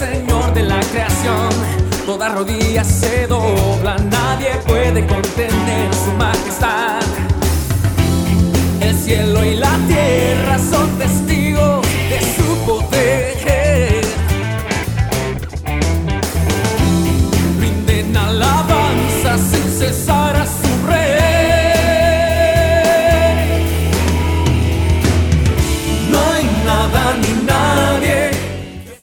Señor de la creación. Toda rodilla se dobla, nadie puede contener su majestad.